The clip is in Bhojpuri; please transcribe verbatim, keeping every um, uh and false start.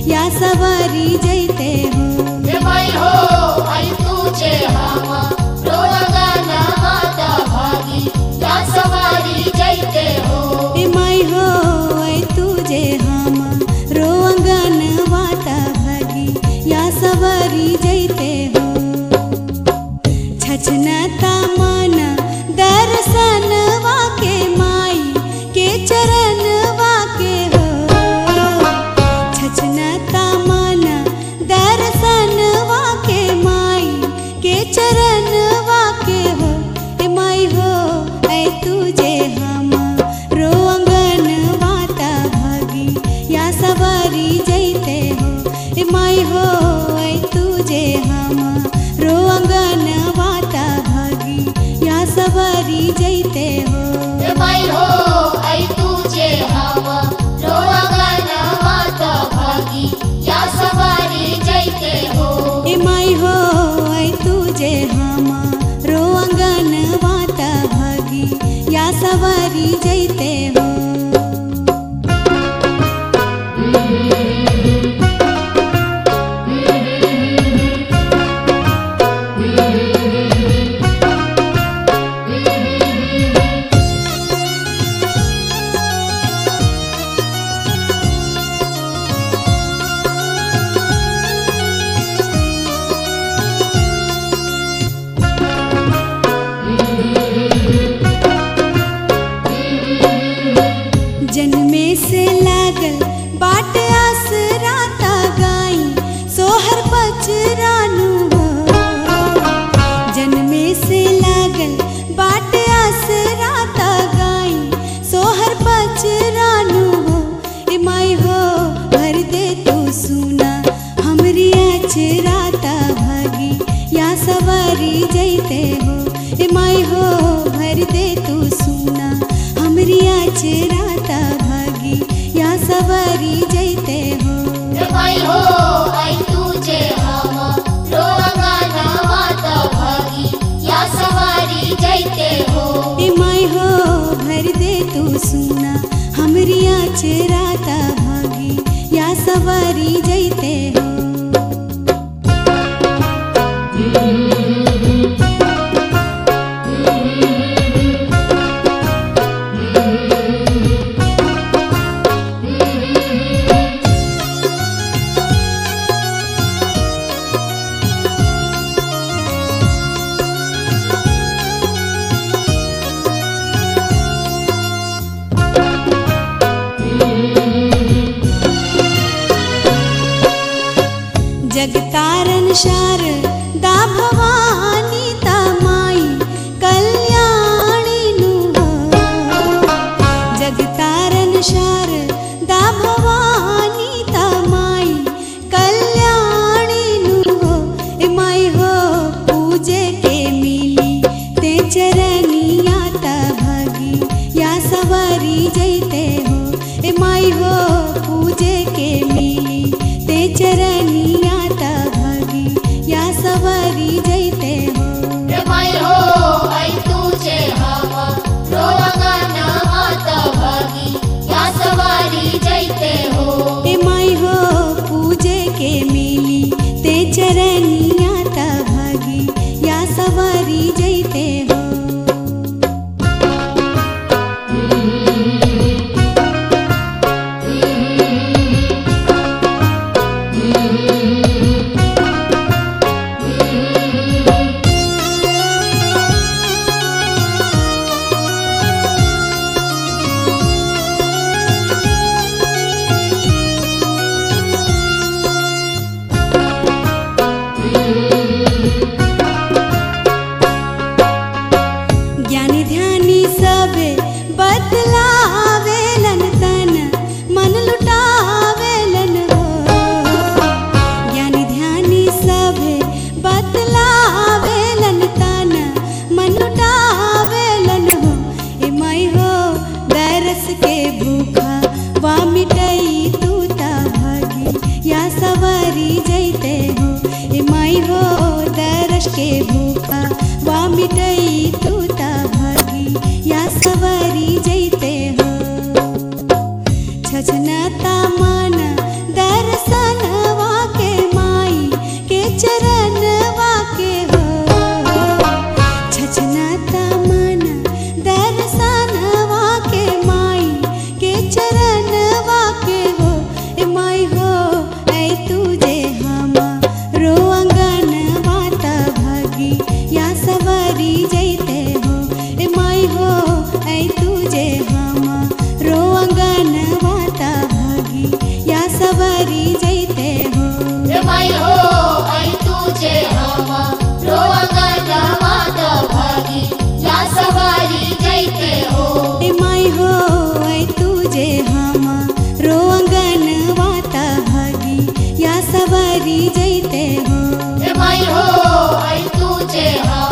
या सवारी जैते हो। हे माई हो आई तुझे हम रोअंगन माता भागी या सवारी जैते हो। हे माई हो ऐ तुझे हम रोअंगन वाता भागी या सवारी जैते हो। छछनता मन दर्शन वाके माई के चरण वाके हो। छछनता मन दर्शन वाके माई के चरण वाके हो। ए माई हो ऐ तुझे हम रोअंगन वाता भागी या सवारी जैते हो। ए माई हो ऐ तुझे हम रोअंगन वाता भागी या सवारी जैते हो। हे माई हो आई तुझे हम रोअंगन माता भागी या सवारी जैते हो। ए माई हो ऐ तुझे हम रोअंगन वाता भागी या सवारी जैते हो। जन्मे से लागल बाट आसराता गाई सोहर पचरानु हो। जन्मे से लागल बाट आसराता गाई सोहर पचरानु हो। ए माई हो भर दे तू सुना हमरी अचराता भागी या सवारी जैते हो। ए माई हो भर दे तू सुना हमरी अचराता भागी या सवारी जैते हो। हे माई हो आई तुझे हम रोअंगन माता भागी या सवारी जैते हो। ए माई हो भर दे तू सुना हमरी अचराता भागी या सवारी जैते हो। जगतारन शारदा भवानी ता माई कल्याणी नु हो। जगतारन शारदा भवानी ता माई कल्याणी नु हो। ए माई हो पूजे के मिली ते चरनिया ता भागी या सवारी जैते हो। ए माई हो पूजे के मिली ते चरनिया या सवारी जैते हो। हे माई हो आई तुझे हम रोअंगन माता भागी या सवारी जैते हो। ए माई हो पूजे के मिली ते चरनिया ता भागी या सवारी जैते हो। ज्ञानी ध्यानी सबे बतलावेलन तन मन लुटावेलन हो। ज्ञानी ध्यानी सबे बतलावेलन तन मन लुटावेलन हो। ए माई हो दरस के भूखा वा मिटई तू ता भागी या सवारी जैते हो। ए माई हो दरस के भूखा वा मिटई तू ता भागी या सवारी जैते हो। छछनता मन दर्शन माई हो आई तुझे हम रोअंगनवा त भागी या सवारी जैते हो ए माई हो ऐ तुझे हम रोअंगनवा त भागी या सवारी जैते हो माई हो आई तुझे हम